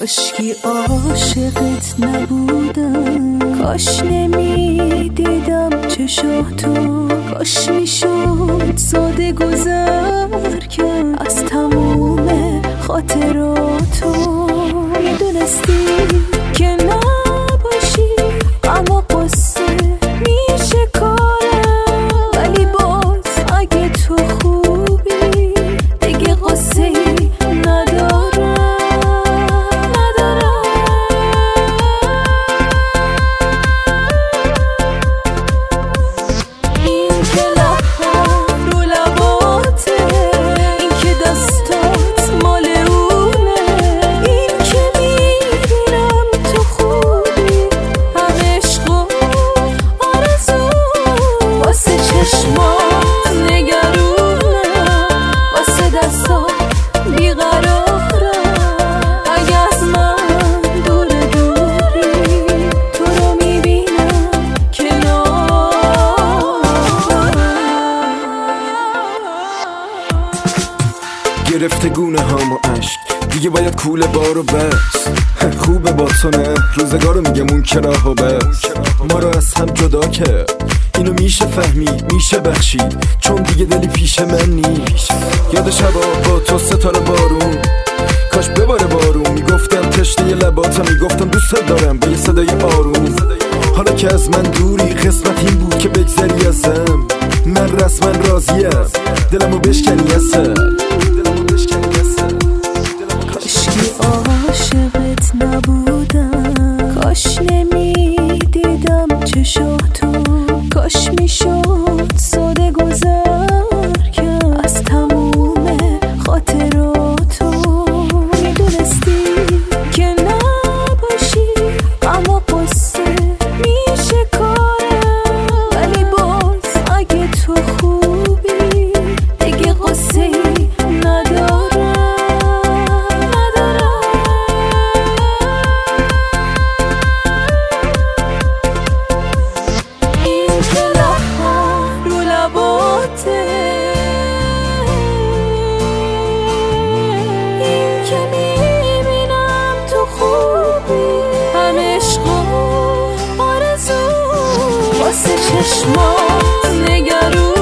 کاشکی عاشقت نبودم، کاش نمیدیدم چشاتو، کاش میشد ساده گذر کرد از تموم خاطراتو. میدونستی که نباشی اما قصه میشه کارم، ولی باز اگه تو خوبی دیگه قصه ندارم. این که لبها رو لباته، این که دستات مال اونه، این که میبینم تو خوبی همه عشق و آرزو، واسه چشمات نگرونم، واسه دستات بیقرارم. اگه از من دور دوری تو رو میبینم گرفته گونه هام و عشق، دیگه باید کوله بارو بس. خوبه با تو نه روزگارو میگم اون که راهو بس. ما رو از هم جدا کرد اینو میشه فهمید، میشه بخشید، چون دیگه دلی پیش من نیست. یاد شبا با تو ستاره بارون، کاش بباره بارون. میگفتم تشنه لباتم، میگفتم دوست دارم به یه صدای آروم. حالا که از من دوری قسمت این بود که بگذری ازم، من رسما راضیم دلمو بشکنی ازم. کاشکی عاشقت نبودم، کاش نمیدیدم چشاتو، کاش میشد ساده گذر کرد از تموم خاطراتو. میدونستی که نباشی اما قصه میشه کارم، ولی باز اگه تو خوبی دیگه قصه ندارم. این که میبینم تو خوبی همه عشق و آرزو، واسه چشمات نگرون